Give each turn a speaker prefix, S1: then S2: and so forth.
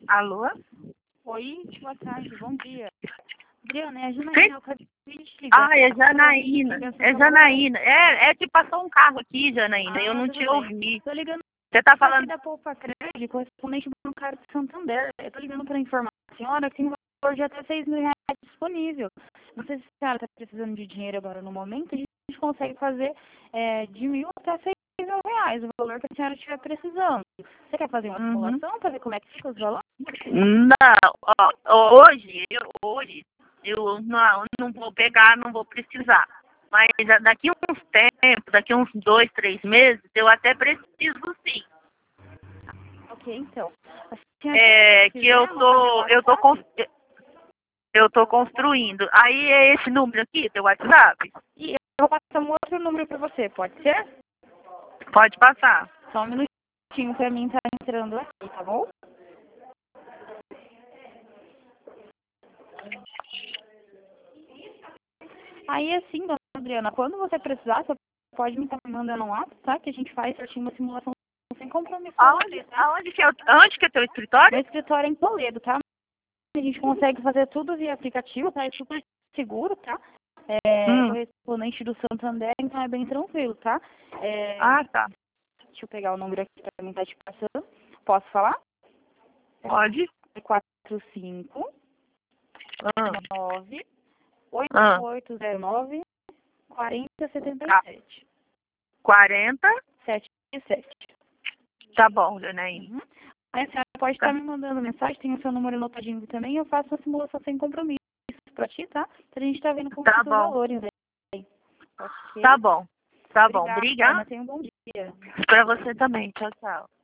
S1: Alô?
S2: Oi, boa tarde, bom dia. Adriana, é a
S1: Sim?
S2: Janaína, eu acabei de te ligar.
S1: Ah, é Janaína. É Janaína. É que passou um carro aqui, Janaína. Eu não
S2: tudo
S1: te
S2: bem.
S1: ouvi.
S2: Tô ligando
S1: Você tá
S2: aqui
S1: falando...
S2: da Poupa Crédito, correspondente bancário de Santander. Eu tô ligando para informar a senhora que tem um valor de até R$ 6.000 disponível. Não sei se a senhora está precisando de dinheiro agora no momento, a gente consegue fazer de 1.000 até R$ 6.000, o valor que a senhora estiver precisando. Você quer fazer uma simulação para ver como é que fica os valores?
S1: Não, ó, hoje eu não vou pegar, não vou precisar. Mas daqui uns tempos, daqui uns 2, 3 meses, eu até preciso sim.
S2: Ok, então. A
S1: É que
S2: quiser anotar meu WhatsApp?
S1: eu tô construindo. Aí é esse número aqui, teu WhatsApp?
S2: E eu vou passar um outro número para você, pode ser?
S1: Pode passar.
S2: Só um minutinho para mim tá entrando aqui, tá bom? Aí assim, dona Adriana, quando você precisar, você pode me estar mandando um ato, tá? Que a gente faz certinho uma simulação sem compromisso.
S1: Onde que é teu escritório?
S2: Meu escritório é em Toledo, tá? A gente consegue fazer tudo via aplicativo, tá? É super seguro, tá? Correspondente do Santander, então é bem tranquilo, tá?
S1: Ah, tá.
S2: Deixa eu pegar o número aqui pra mim estar te passando. Posso falar?
S1: Pode.
S2: É 45
S1: Ah,
S2: 9
S1: ah.
S2: 8809 4077.
S1: 40?
S2: 77.
S1: Tá bom, Janaína.
S2: Uhum. Aí a senhora pode estar me mandando mensagem, tem o seu número anotadinho também, eu faço uma simulação sem compromisso pra ti, tá? Pra gente tá vendo como
S1: Tá
S2: ficam os
S1: bom.
S2: valores aí. Ok?
S1: Tá bom. Tá bom.
S2: Obrigada, Ana.
S1: Obrigada.
S2: Tenha um bom dia.
S1: Pra você também. Tchau, tchau.